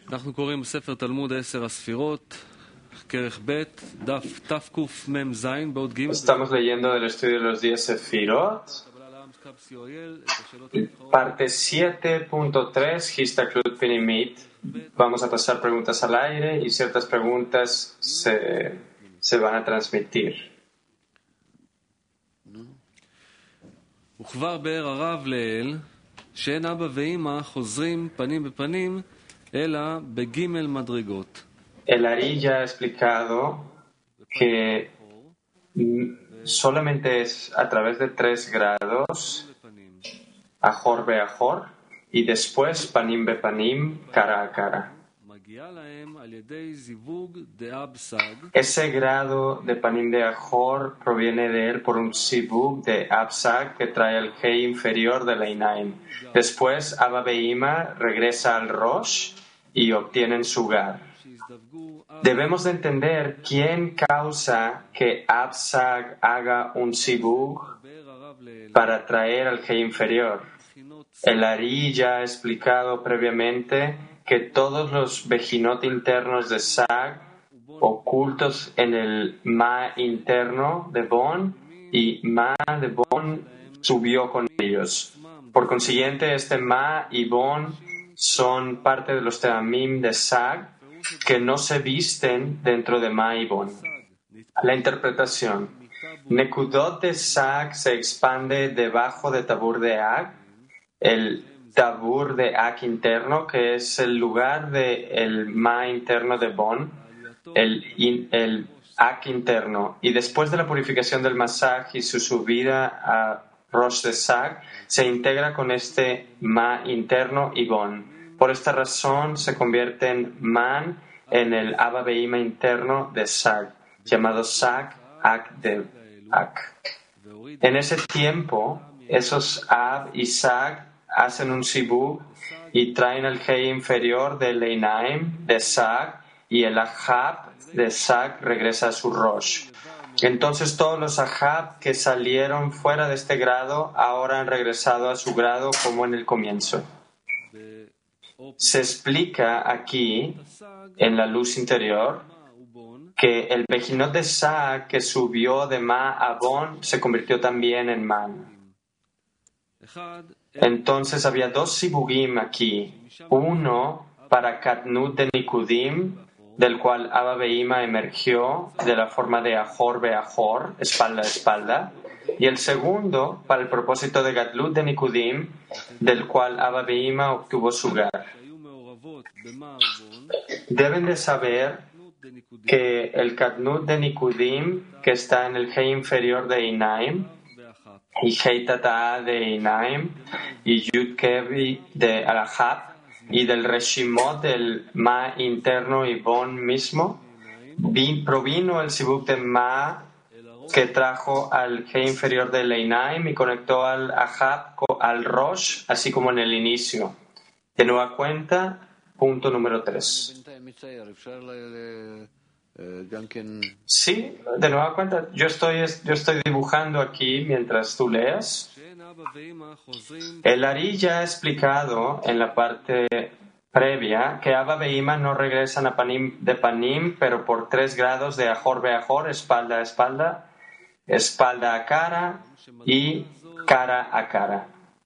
אנחנו קוראים ספר תלמוד 10 הספירות, כרך ב', דף תקמ"ז בעוד ג'. Estamos leyendo del estudio de los 10 Sefirot, parte 7.3, Histaklut Pinimit. Vamos a pasar preguntas al aire y ciertas preguntas se van a transmitir. וכבר באר הרב לאל, שאין אבא ואמא חוזרים פנים בפנים, אלא בגימל מדרגות. El Ari ya ha explicado que solamente es a través de 3 grados, Ajor Beajor, y después Panim Bepanim, cara a cara. Ese grado de Panim de Ajor proviene de él por un Sibug de Absag que trae el Hei inferior de Leinaim. Después Abba Beima regresa al Rosh y obtienen su Gar. Debemos de entender quién causa que Absag haga un Sibug para traer al Hei inferior. El Ari ya ha explicado previamente que todos los Bejinot internos de Sag ocultos en el Ma interno de Bon y Ma de Bon subió con ellos. Por consiguiente, este Ma y Bon son parte de los Teamim de Sag que no se visten dentro de Ma y Bon. La interpretación. Nekudot de Sag se expande debajo de Tabur de Ag, el Tabur de Ak interno, que es el lugar del Ma interno de Bon, el Ak interno. Y después de la purificación del Masaj y su subida a Rosh de Sag, se integra con este Ma interno y Bon. Por esta razón se convierte en Man en el Abba Beima interno de Sag, llamado Sag Ak de Ak. En ese tiempo, esos Ab y Sag hacen un Sibug y traen el Hei inferior del Leinaim de Sag y el Ahab de Sag regresa a su Rosh. Entonces todos los Ahab que salieron fuera de este grado ahora han regresado a su grado como en el comienzo. Se explica aquí, en la luz interior, que el Bejinot de Sag que subió de Ma a Bon se convirtió también en Man. Entonces había 2 Sibugim aquí, uno para Katnut de Nikudim, del cual Abba Beima emergió de la forma de Ajor Beajor, espalda a espalda, y el segundo para el propósito de Gatlut de Nikudim, del cual Abba Beima obtuvo su Gar. Deben de saber que el Katnut de Nikudim, que está en el Hei inferior de Inaim, y Hei Tata'a de Inaim, y Yud Kevi de Alahab, y del Reshimot del Ma interno y Bon mismo, provino el Sibuk de Ma que trajo al Hei inferior de Leinaim y conectó al Ahab al Rosh, así como en el inicio. De nueva cuenta, punto número 3. Sí, de nueva cuenta, yo estoy dibujando aquí mientras tú leas. El Ari ya ha explicado en la parte previa que Abba Beima no regresan a Panim de Panim, pero por 3 grados de Ajor Beajor, espalda a espalda, espalda a cara y cara a cara.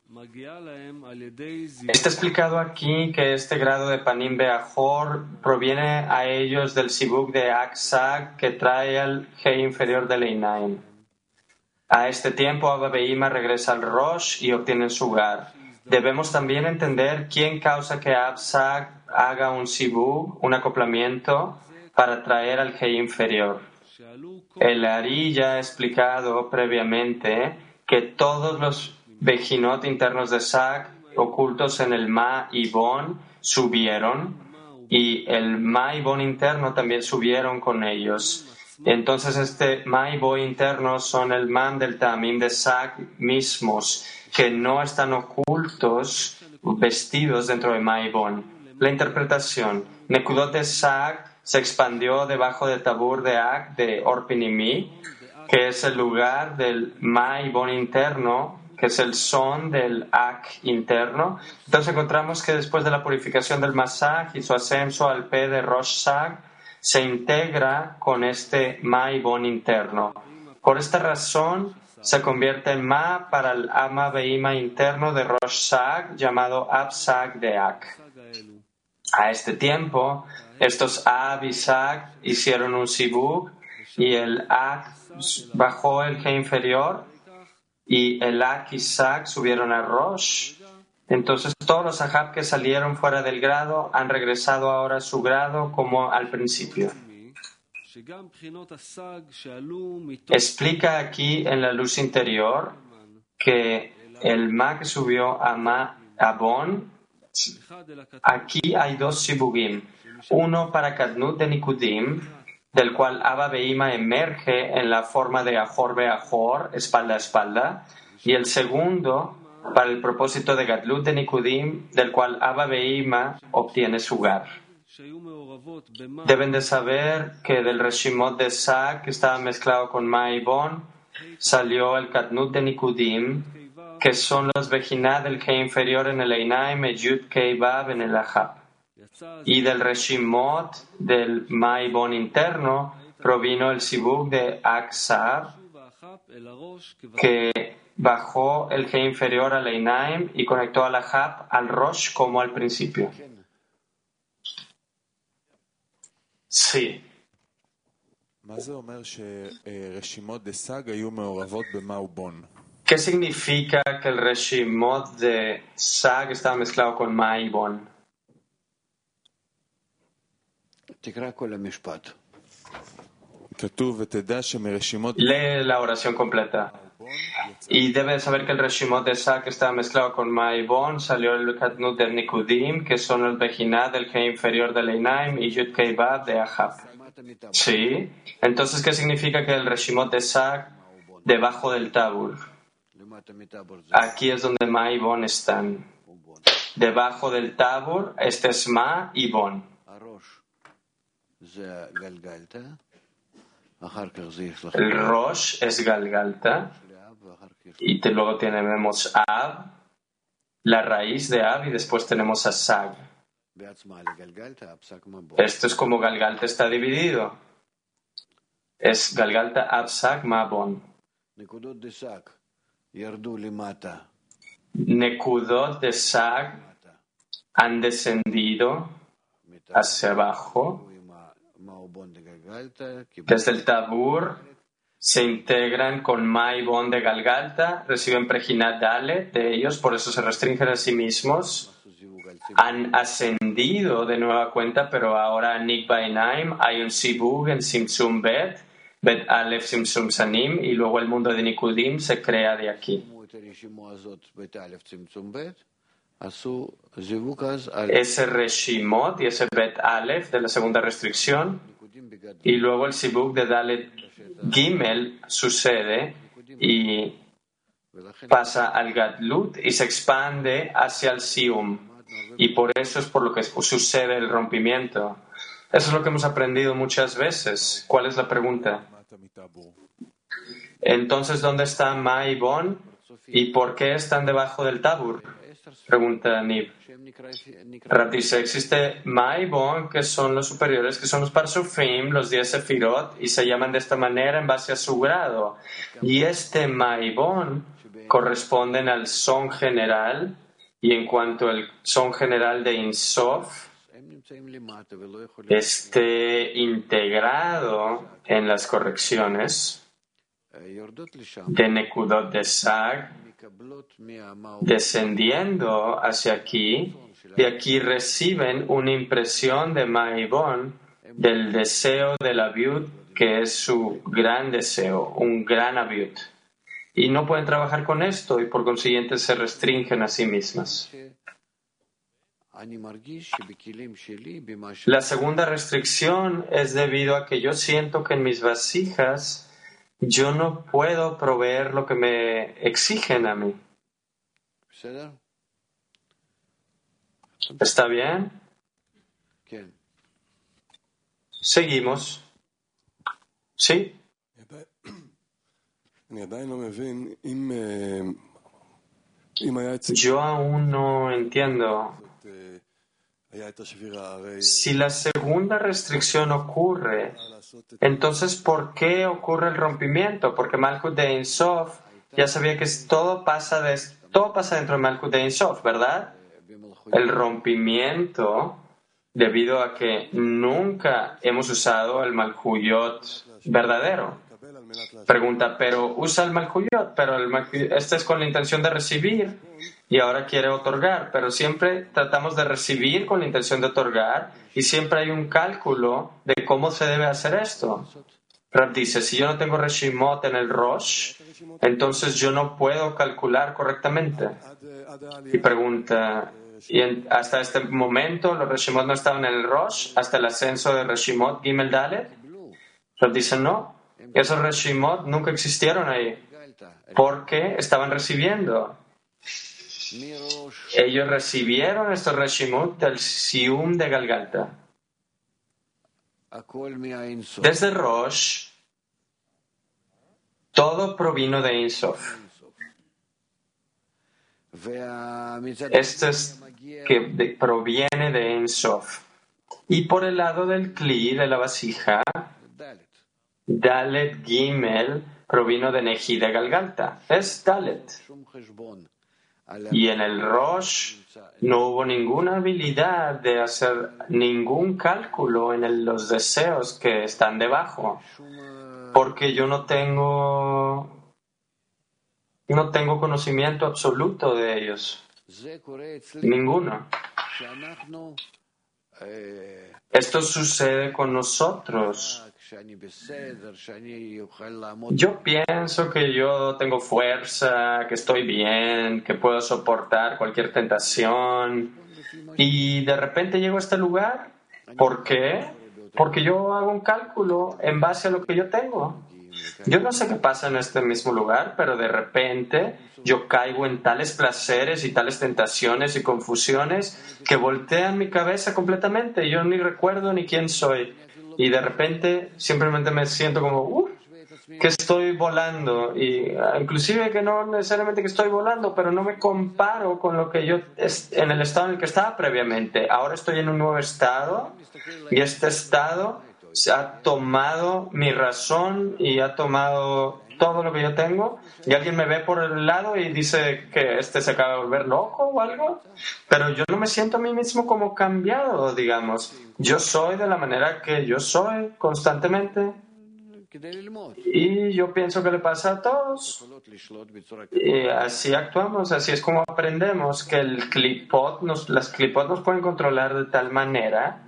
Está explicado aquí que este grado de Panim Beajor proviene a ellos del Sibuk de Ak-Sag que trae al Hei inferior de Leinaim. A este tiempo Abba Beima regresa al Rosh y obtiene su Gar. Debemos también entender quién causa que Ab-Sag haga un Sibuk, un acoplamiento, para traer al Hei inferior. El Ari ya ha explicado previamente que todos los Bejinot internos de Sag ocultos en el Ma y Bon subieron y el Ma y Bon interno también subieron con ellos. Entonces este Ma y Bon interno son el Man del Ta'amim de Sag mismos que no están ocultos vestidos dentro de Ma y Bon. La interpretación. Nekudot de Sag se expandió debajo del Tabur de Ag de Orpinimi, que es el lugar del Ma y Bon interno que es el son del Ak interno. Entonces encontramos que después de la purificación del Masaj y su ascenso al P de Rosh Sag, se integra con este Ma y Bon interno. Por esta razón, se convierte en Ma para el Ama Beima interno de Rosh Sag, llamado Ab Sag de Ak. A este tiempo, estos Ab y Sag hicieron un Sibuk y el Ak bajó el G inferior y el Ak y Sag subieron a Rosh. Entonces todos los Ahab que salieron fuera del grado han regresado ahora a su grado como al principio. Explica aquí en la luz interior que el Ma que subió a Bon, aquí hay dos Sibugim, uno para Kadnut de Nikudim, del cual Abba Beima emerge en la forma de Ajor Beajor, espalda a espalda, y el segundo para el propósito de Gadlut de Nikudim, del cual Abba Beima obtiene su gar. Deben de saber que del Reshimot de Sag, que estaba mezclado con Ma y Bon, salió el Kadnut de Nikudim, que son los Vejinah del G inferior en el Einaim, y Yud Kei Vav en el Ahab. Y del Reshimot del Ma y Bon interno provino el Sibuk de Aksab, que bajó el G inferior al Einaim y conectó al Ahab al Rosh como al principio. Sí. ¿Qué significa que el Reshimot de Sag estaba mezclado con Ma y Bon? Lee la oración completa. Y debes saber que el Reshimot de Sag estaba mezclado con Ma y Bon, salió el Kadnut del Nikudim, que son los Vejinah del G inferior del Einaim y Yud Kei Vav de Ahab. Sí. Entonces, ¿qué significa que el Reshimot de Sag debajo del Tabur? Aquí es donde Ma y Bon están. Debajo del Tabur, este es Ma y Bon. El Rosh es Galgalta y luego tenemos Ab, la raíz de Ab, y después tenemos a Sag. Esto es como Galgalta está dividido. Es Galgalta, Ab, Sag, Ma, Bon. Nekudot de Sag han descendido hacia abajo. Desde el Tabur se integran con Ma y Bon de Galgalta, reciben Prejinat Dalet de ellos, por eso se restringen a sí mismos. Han ascendido de nueva cuenta, pero ahora en Nikba Einaim hay un Sibug en Simsum Bet, Bet Aleph Simsum Sanim, y luego el mundo de Nikudim se crea de aquí. Ese Reshimot y ese Bet Aleph de la segunda restricción, y luego el Sibug de Dalet Gimel sucede y pasa al Gadlut y se expande hacia el Sium. Y por eso es por lo que sucede el rompimiento. Eso es lo que hemos aprendido muchas veces. ¿Cuál es la pregunta? Entonces, ¿dónde están Ma y Bon? ¿Y por qué están debajo del Tabur? Pregunta Nib. Rab dice, existe Ma y Bon, que son los superiores, que son los Parsufim, los 10 Sefirot, y se llaman de esta manera en base a su grado. Y este Ma y Bon corresponden al son general, y en cuanto al son general de Insof esté integrado en las correcciones de Nekudot de Sag, descendiendo hacia aquí, de aquí reciben una impresión de Ma y Bon del deseo de la Aviut, que es su gran deseo, un gran Aviut. Y no pueden trabajar con esto y por consiguiente se restringen a sí mismas. La segunda restricción es debido a que yo siento que en mis vasijas yo no puedo proveer lo que me exigen a mí. ¿Está bien? Seguimos. ¿Sí? Yo aún no entiendo. Si la segunda restricción ocurre, entonces ¿por qué ocurre el rompimiento? Porque Malkut de Ein Sof ya sabía que todo pasa dentro de Malkut de Ein Sof, ¿verdad? El rompimiento, debido a que nunca hemos usado el Malkuyot verdadero. Pregunta, pero usa el Malkuyot, pero este es con la intención de recibir y ahora quiere otorgar, pero siempre tratamos de recibir con la intención de otorgar y siempre hay un cálculo de cómo se debe hacer esto. Rab dice, si yo no tengo Reshimot en el Rosh, entonces yo no puedo calcular correctamente. Y pregunta, hasta este momento los Reshimot no estaban en el Rosh, hasta el ascenso de Reshimot Gimel Dalet? Rab dice, no, esos Reshimot nunca existieron ahí, porque estaban recibiendo. Ellos recibieron estos Reshimot del Sium de Galgalta. Desde Rosh, todo provino de Ein Sof. Esto es que proviene de Ein Sof. Y por el lado del Kli, de la vasija, Dalet Gimel provino de Neji de Galgalta. Es Dalet. Y en el Rosh no hubo ninguna habilidad de hacer ningún cálculo en los deseos que están debajo, porque yo no tengo conocimiento absoluto de ellos. Ninguno. Esto sucede con nosotros. Yo pienso que yo tengo fuerza, que estoy bien, que puedo soportar cualquier tentación y de repente llego a este lugar. ¿Por qué? Porque yo hago un cálculo en base a lo que yo tengo. Yo no sé qué pasa en este mismo lugar, pero de repente yo caigo en tales placeres y tales tentaciones y confusiones que voltean mi cabeza completamente. Yo ni recuerdo ni quién soy. Y de repente simplemente me siento como, que estoy volando. Y inclusive que no necesariamente que estoy volando, pero no me comparo con lo que yo en el estado en el que estaba previamente. Ahora estoy en un nuevo estado y este estado se ha tomado mi razón y ha tomado todo lo que yo tengo, y alguien me ve por el lado y dice que se acaba de volver loco o algo, pero yo no me siento a mí mismo como cambiado, digamos. Yo soy de la manera que yo soy constantemente y yo pienso que le pasa a todos y así actuamos, así es como aprendemos que las clipot nos pueden controlar de tal manera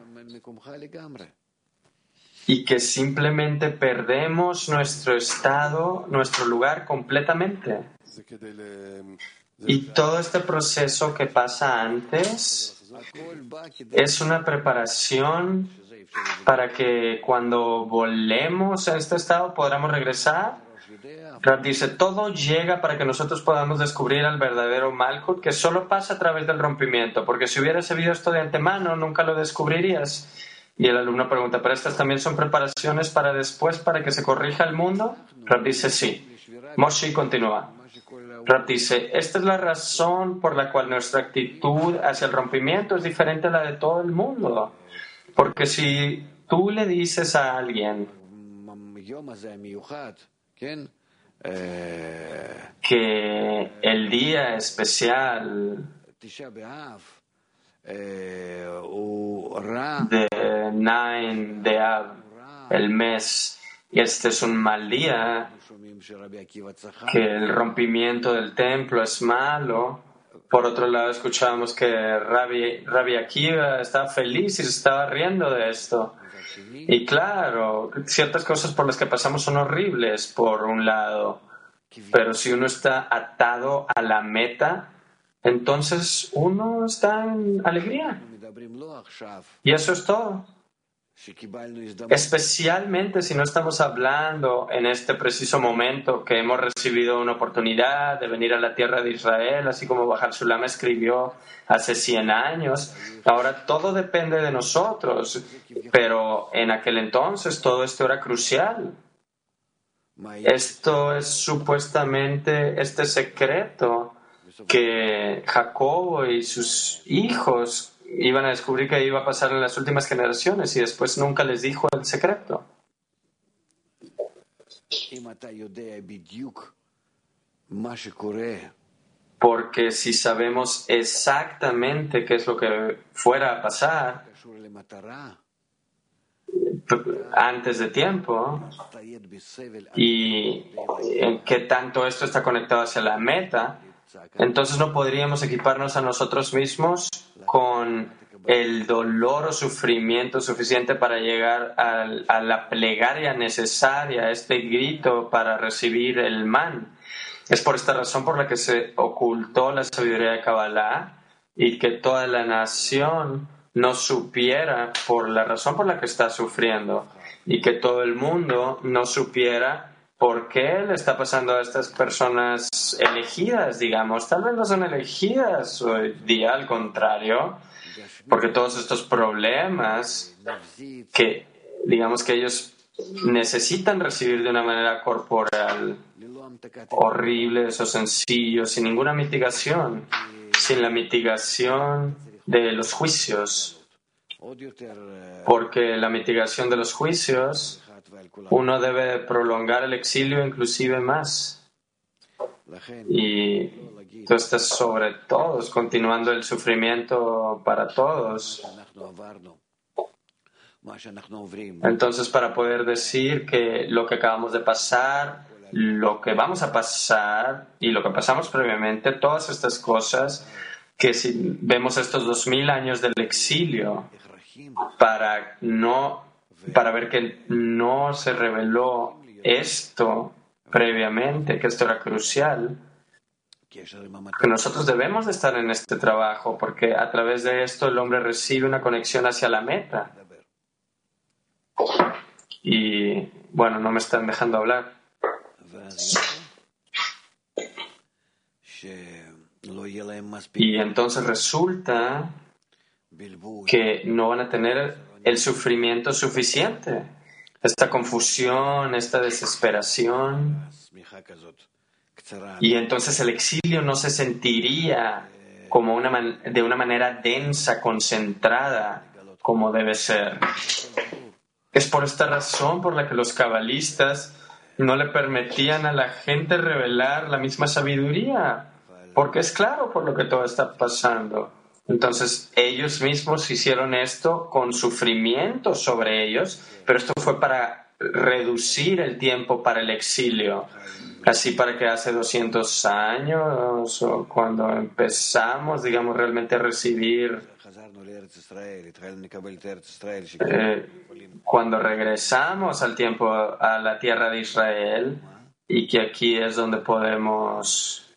y que simplemente perdemos nuestro estado, nuestro lugar completamente. Y todo este proceso que pasa antes es una preparación para que cuando volemos a este estado podamos regresar. Rab dice, todo llega para que nosotros podamos descubrir al verdadero Malkut, que solo pasa a través del rompimiento, porque si hubieras sabido esto de antemano, nunca lo descubrirías. Y el alumno pregunta, ¿pero estas también son preparaciones para después, para que se corrija el mundo? Rab dice, sí. Moshe continúa. Rab dice, esta es la razón por la cual nuestra actitud hacia el rompimiento es diferente a la de todo el mundo. Porque si tú le dices a alguien que el día especial de 9 de Av, el mes, y este es un mal día, que el rompimiento del templo es malo. Por otro lado, escuchábamos que Rabbi Akiva estaba feliz y se estaba riendo de esto. Y claro, ciertas cosas por las que pasamos son horribles, por un lado, pero si uno está atado a la meta, entonces uno está en alegría. Y eso es todo. Especialmente si no estamos hablando en este preciso momento que hemos recibido una oportunidad de venir a la tierra de Israel, así como Bajar Sulam escribió hace 100 años. Ahora todo depende de nosotros, pero en aquel entonces todo esto era crucial. Esto es supuestamente este secreto que Jacobo y sus hijos iban a descubrir que iba a pasar en las últimas generaciones y después nunca les dijo el secreto. Porque si sabemos exactamente qué es lo que fuera a pasar antes de tiempo y en qué tanto esto está conectado hacia la meta, entonces no podríamos equiparnos a nosotros mismos con el dolor o sufrimiento suficiente para llegar a la plegaria necesaria, a este grito para recibir el man. Es por esta razón por la que se ocultó la sabiduría de Kabbalah y que toda la nación no supiera por la razón por la que está sufriendo y que todo el mundo no supiera por qué le está pasando a estas personas elegidas, digamos. Tal vez no son elegidas hoy día, al contrario, porque todos estos problemas que, digamos que ellos necesitan recibir de una manera corporal, horribles o sencillos, sin ninguna mitigación, sin la mitigación de los juicios, porque la mitigación de los juicios uno debe prolongar el exilio inclusive más y tú estás sobre todos, continuando el sufrimiento para todos. Entonces, para poder decir que lo que acabamos de pasar, lo que vamos a pasar y lo que pasamos previamente, todas estas cosas, que si vemos estos 2000 años del exilio, para ver que no se reveló esto previamente, que esto era crucial, que nosotros debemos de estar en este trabajo, porque a través de esto el hombre recibe una conexión hacia la meta. Y bueno, no me están dejando hablar. Y entonces resulta que no van a tener el sufrimiento suficiente, esta confusión, esta desesperación. Y entonces el exilio no se sentiría como de una manera densa, concentrada, como debe ser. Es por esta razón por la que los cabalistas no le permitían a la gente revelar la misma sabiduría, porque es claro por lo que todo está pasando. Entonces ellos mismos hicieron esto con sufrimiento sobre ellos, pero esto fue para reducir el tiempo para el exilio. Así para que hace 200 años o cuando empezamos, digamos, realmente a recibir, cuando regresamos al tiempo, a la tierra de Israel, y que aquí es donde podemos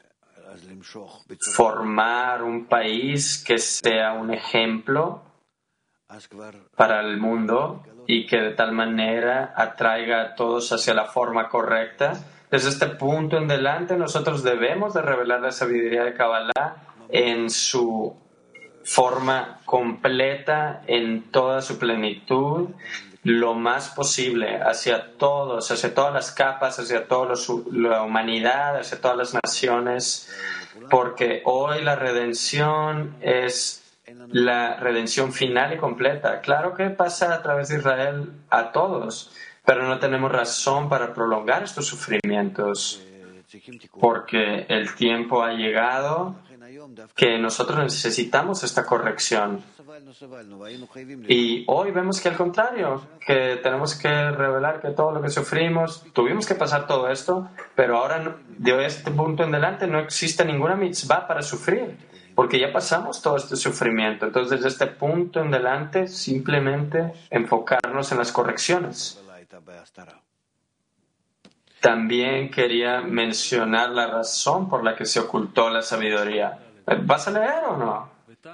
formar un país que sea un ejemplo para el mundo y que de tal manera atraiga a todos hacia la forma correcta. Desde este punto en adelante nosotros debemos de revelar la sabiduría de Kabbalah en su forma completa, en toda su plenitud, lo más posible, hacia todos, hacia todas las capas, hacia toda la humanidad, hacia todas las naciones, porque hoy la redención es la redención final y completa. Claro que pasa a través de Israel a todos, pero no tenemos razón para prolongar estos sufrimientos, porque el tiempo ha llegado que nosotros necesitamos esta corrección. Y hoy vemos que al contrario, que tenemos que revelar que todo lo que sufrimos, tuvimos que pasar todo esto, pero ahora de este punto en adelante no existe ninguna mitzvah para sufrir, porque ya pasamos todo este sufrimiento. Entonces, desde este punto en adelante, simplemente enfocarnos en las correcciones. También quería mencionar la razón por la que se ocultó la sabiduría. ¿Vas a leer o no?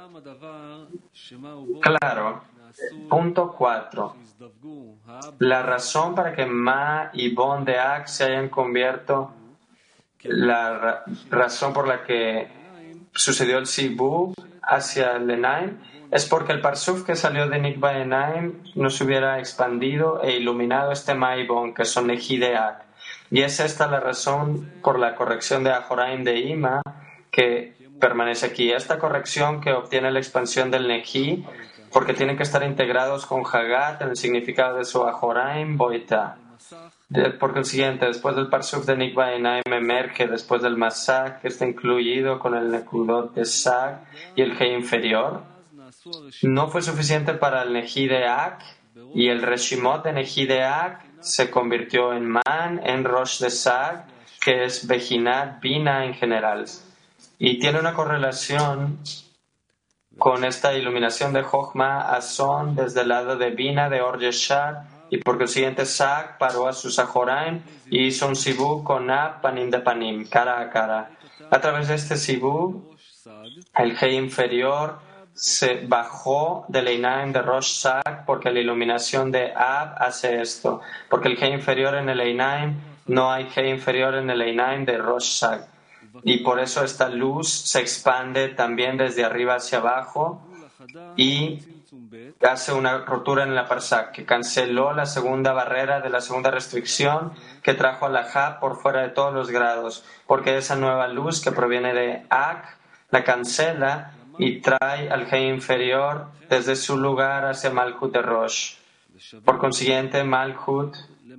Claro. Punto 4. La razón para que Ma y Bon de Ak se hayan convierto, la razón por la que sucedió el Sibub hacia el Enaim, es porque el Parsuf que salió de Nikba Enaim no se hubiera expandido e iluminado este Ma y Bon, que son Neji de Ak. Y es esta la razón por la corrección de Ajoraim de Ima, que permanece aquí. Esta corrección que obtiene la expansión del Neji, porque tienen que estar integrados con Hagat en el significado de su Ajoraim Boita. Porque el siguiente, después del Parsuf de Nikba Enaim emerge, después del Masak, que está incluido con el Nekudot de Sag y el He inferior. No fue suficiente para el Neji de Ak, y el Reshimot de Neji de Ak se convirtió en Man, en Rosh de Sag, que es Bejinat, Bina en general. Y tiene una correlación con esta iluminación de Jochma a Son desde el lado de Bina de Or Yeshar, y por consiguiente Sag paró a sus Ajoraim y hizo un Sibú con Ab Panim de Panim, cara a cara. A través de este Sibú, el He inferior se bajó del Einaim de Rosh Sag, porque la iluminación de Ab hace esto, porque el He inferior en el Einaim, no hay He inferior en el Einaim de Rosh Sag. Y por eso esta luz se expande también desde arriba hacia abajo y hace una rotura en la Parsak, que canceló la segunda barrera de la segunda restricción que trajo a la Ja por fuera de todos los grados, porque esa nueva luz que proviene de Ak la cancela y trae al He inferior desde su lugar hacia Malkut de Rosh. Por consiguiente, Malkut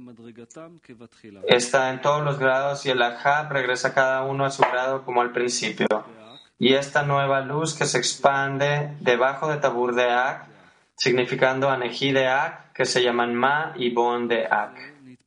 está en todos los grados y el Ahab regresa cada uno a su grado como al principio. Y esta nueva luz que se expande debajo de Tabur de Ak, significando Aneji de Ak, que se llaman Ma y Bon de Ak.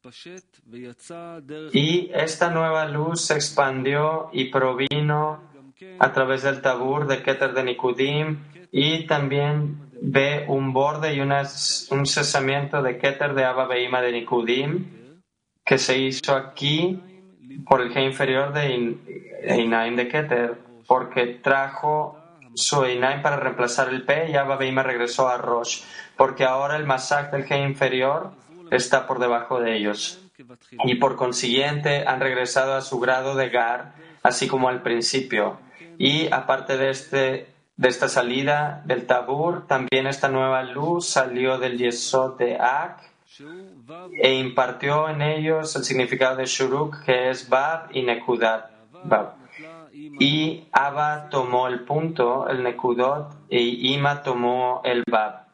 Y esta nueva luz se expandió y provino a través del Tabur de Keter de Nikudim, y también ve un borde y un cesamiento de Keter de Abba Beima de Nikudim, que se hizo aquí por el He inferior de Einaim de Keter, porque trajo su Einaim para reemplazar el P, y Abba Beima regresó a Rosh, porque ahora el Masak del He inferior está por debajo de ellos. Y por consiguiente han regresado a su grado de Gar, así como al principio. Y aparte de esta salida del Tabur, también esta nueva luz salió del Yesod de Ak e impartió en ellos el significado de Shuruk, que es Bab y Nekudat Bab. Y Abba tomó el punto, el Nekudot, y Ima tomó el Bab,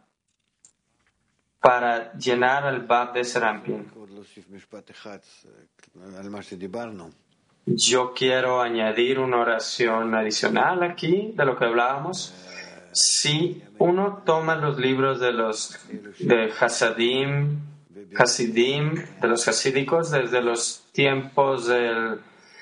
para llenar el Bab de Serampin. Yo quiero añadir una oración adicional aquí de lo que hablábamos. Si uno toma los libros de Hasidim, de los hasídicos, desde los tiempos del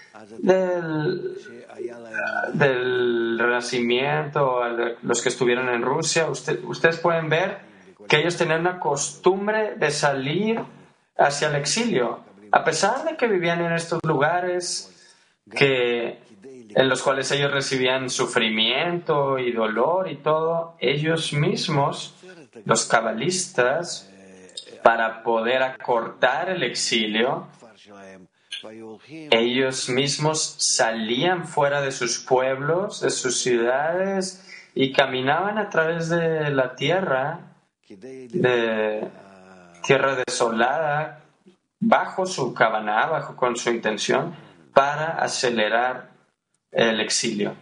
Renacimiento, los que estuvieron en Rusia, ustedes pueden ver que ellos tenían una costumbre de salir hacia el exilio, a pesar de que vivían en estos lugares en los cuales ellos recibían sufrimiento y dolor y todo. Ellos mismos, los cabalistas, para poder acortar el exilio, ellos mismos salían fuera de sus pueblos, de sus ciudades, y caminaban a través de la tierra desolada, bajo su kavaná, con su intención, para acelerar el exilio.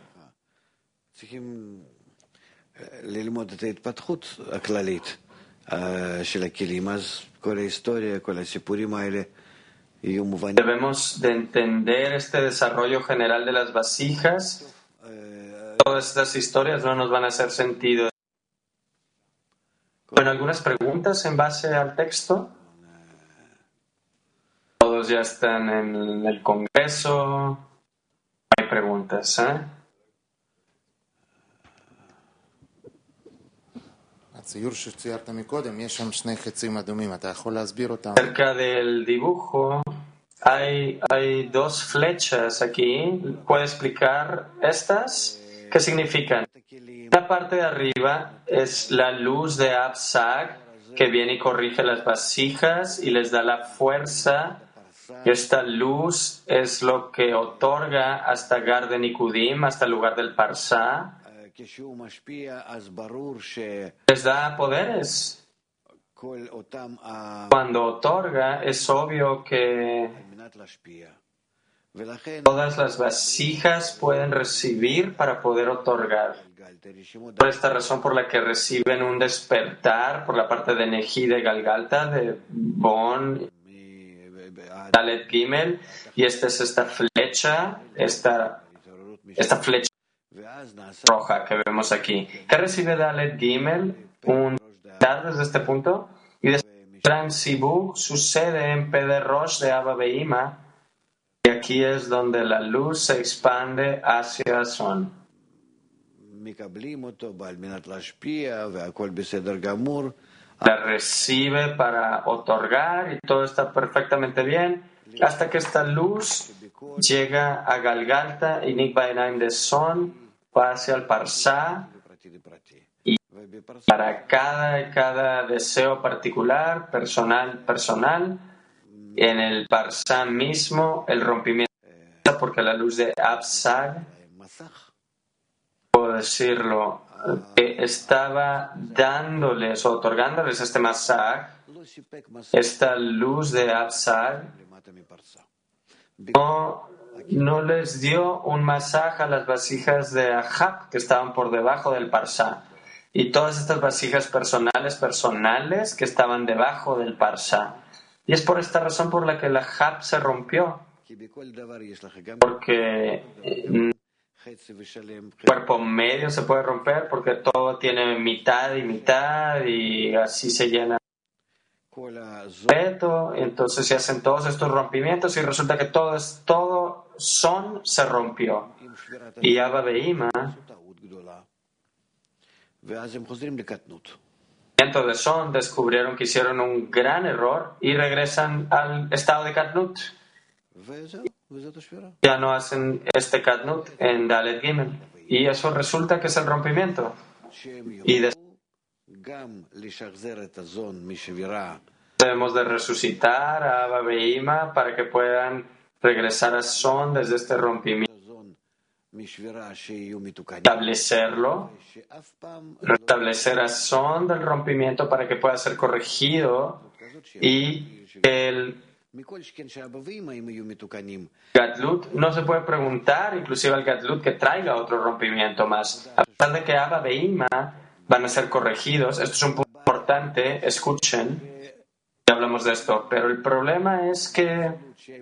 Debemos de entender este desarrollo general de las vasijas. Todas estas historias no nos van a hacer sentido. Bueno, ¿algunas preguntas en base al texto? Todos ya están en el Congreso. No hay preguntas, Cerca del dibujo hay dos flechas aquí. ¿Puede explicar estas? ¿Qué significan? La parte de arriba es la luz de Absag, que viene y corrige las vasijas y les da la fuerza. Esta luz es lo que otorga hasta Gar de Nikudim, hasta el lugar del Parsá. Les da poderes. Cuando otorga, es obvio que Todas las vasijas pueden recibir para poder otorgar. Por esta razón por la que reciben un despertar por la parte de Neji de Galgalta, de Bon, Dalet Gimel, y esta es esta flecha roja que vemos aquí. ¿Qué recibe Dalet Gimel? Un dar desde este punto, y después en Sibuk sucede en Peder Rosh de Abba Behima, y aquí es donde la luz se expande hacia Son. La recibe para otorgar y todo está perfectamente bien, hasta que esta luz llega a Galgalta y Nikbaenaim de Son va hacia el Parsá, y para cada deseo particular, personal, en el Parsá mismo el rompimiento, porque la luz de Absag, puedo decirlo, que estaba dándoles o otorgándoles este masaj, esta luz de Absag, no les dio un masaj a las vasijas de Ahab que estaban por debajo del Parsá, y todas estas vasijas personales que estaban debajo del Parsá. Y es por esta razón por la que la Ahab se rompió, porque el cuerpo medio se puede romper, porque todo tiene mitad y mitad, y así se llena completo. Entonces se hacen todos estos rompimientos y resulta que todo Son se rompió. Y Abba Behima, dentro de Son, descubrieron que hicieron un gran error y regresan al estado de Katnut. Ya no hacen este Katnut en Dalet Gimel, y eso resulta que es el rompimiento. Y debemos de resucitar a Abba Behima para que puedan regresar a Son desde este rompimiento, restablecer a Son del rompimiento para que pueda ser corregido, y el Gadlut no se puede preguntar, inclusive al Gadlut, que traiga otro rompimiento más. A pesar de que Abba Behima van a ser corregidos, esto es un punto importante, escuchen, ya hablamos de esto, pero el problema es que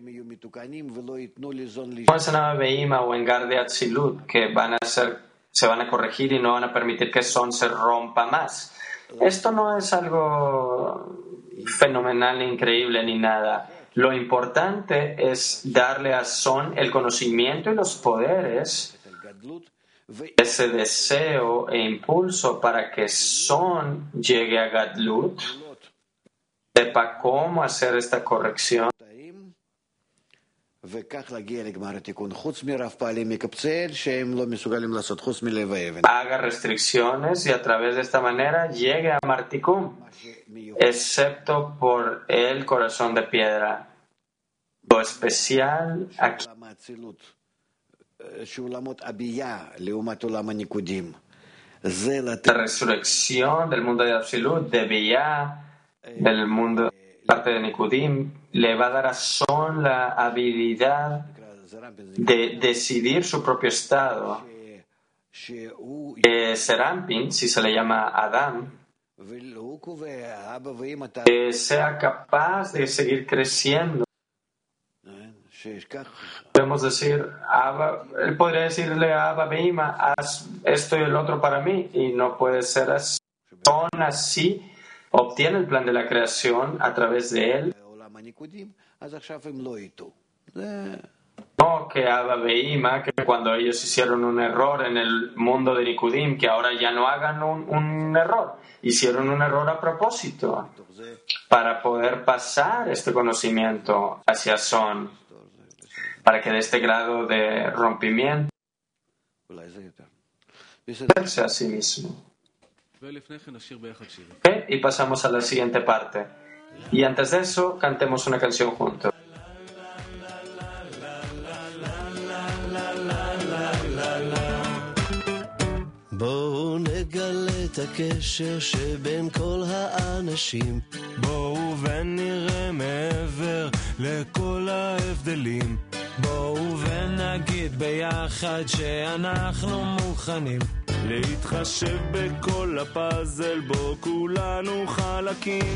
no es en Abba Behima o en Gar de Atzilut que se van a corregir y no van a permitir que Son se rompa más. Esto no es algo fenomenal, ni increíble, ni nada. Lo importante es darle a Son el conocimiento y los poderes, ese deseo e impulso para que Son llegue a Gadlut, sepa cómo hacer esta corrección, haga restricciones y a través de esta manera llegue a Martikum, excepto por el corazón de piedra. Lo especial aquí, la resurrección del mundo de Absolut, de Biyah, del mundo parte de Nikudim, le va a dar a Son la habilidad de decidir su propio estado. Serampin, si se le llama Adam, que sea capaz de seguir creciendo. Podemos decir, él podría decirle a Abba Behima, haz esto y el otro para mí, y no puede ser así. Son así, obtiene el plan de la creación a través de él. No que Abba Behima, que cuando ellos hicieron un error en el mundo de Nikudim, que ahora ya no hagan un error. Hicieron un error a propósito, para poder pasar este conocimiento hacia Son, para que de este grado de rompimiento verse a sí mismo. Okay, y pasamos a la siguiente parte. Y antes de eso, cantemos una canción juntos. בואו נגלה את הקשר שבין כל האנשים, בואו ונראה מעבר לכל ההבדלים, בואו ונגיד ביחד שאנחנו מוכנים להתחשב בכל הפאזל בו כולנו חלקים.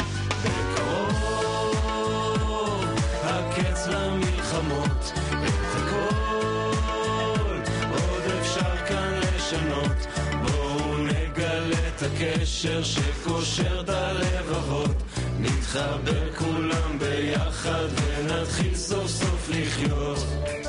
בקרוב הקץ למלחמות, את הכל עוד אפשר כאן לשנות. בואו נגלה את הקשר שקושר את הלבבות, נתחבר כולם ביחד ונתחיל סוף סוף לחיות.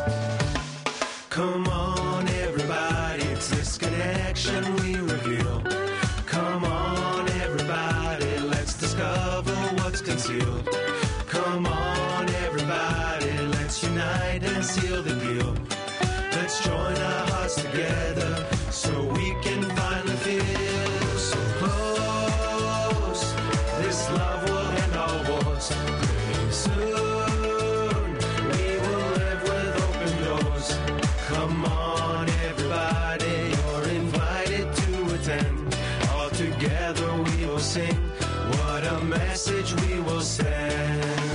Come on everybody, it's this connection we reveal. Come on everybody, let's discover what's concealed. Come on everybody, let's unite and seal the deal. Let's join our hearts together so we can finally feel so close. This love will end all wars. Pretty soon we will live with open doors. Come on everybody, you're invited to attend. All together we will sing, what a message we will send.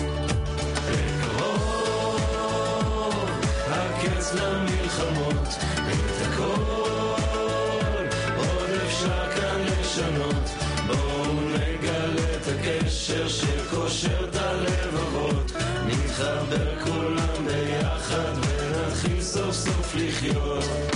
בקרוב הקץ למלחמות, את הכל עוד אפשר כאן לשנות. בואו נגלה את הקשר שקושר את הלבבות, נתחבר כולם ביחד ונתחיל סוף סוף לחיות.